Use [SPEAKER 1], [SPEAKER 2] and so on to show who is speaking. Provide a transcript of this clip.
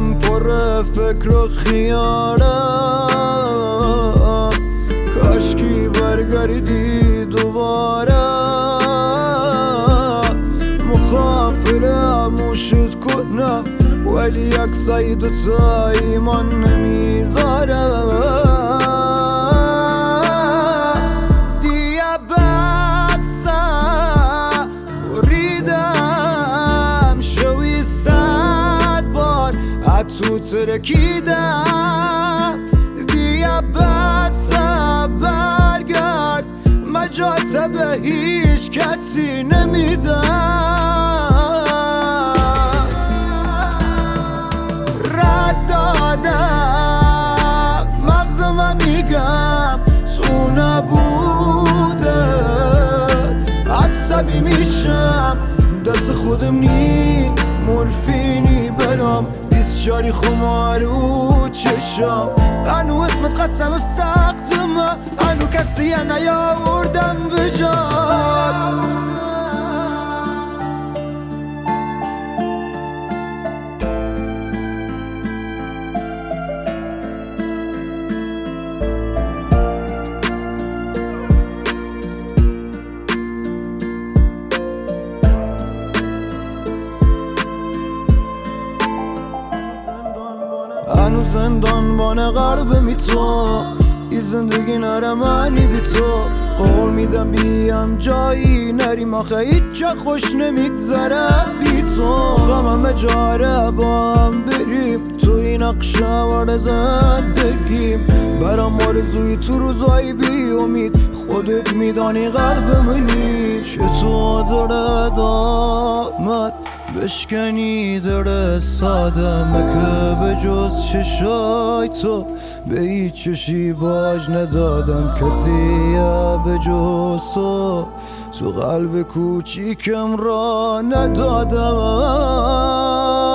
[SPEAKER 1] دلم پر فکر و خیالم، کاشکی برگردی دوباره. مخافرم شد کنم ولی یک سعید و تا ایمان نمیذاره. دیگه بسه ریدم شوی 100 بار اتو ترکیدم. دیگه بسه برگرد مجات به هیچ کسی نمیدم. مغزم میگم تو نبوده، عصبی میشم دست خودم نی مورفینی برام 24 خمارو چشم. هنو اسمت قسم سختم، هنو کسی نیاوردم به جاد. هنوز زندان بانه غربه می تو، این زندگی نره معنی بی تو. قول میدم بیم جایی نریم آخه هیچ خوش نمیگذره بی تو. غمم جاره با هم بریم تو این نقشه زندگیم. برام آرزوی تو روزایی بی امید، خودت میدانی قلب منی. چطور داره دامت بشکنی داره سادمه که به جز چشای تو به هیچ چشی باج ندادم کسی به جز تو. تو قلب کوچیکم را ندادم.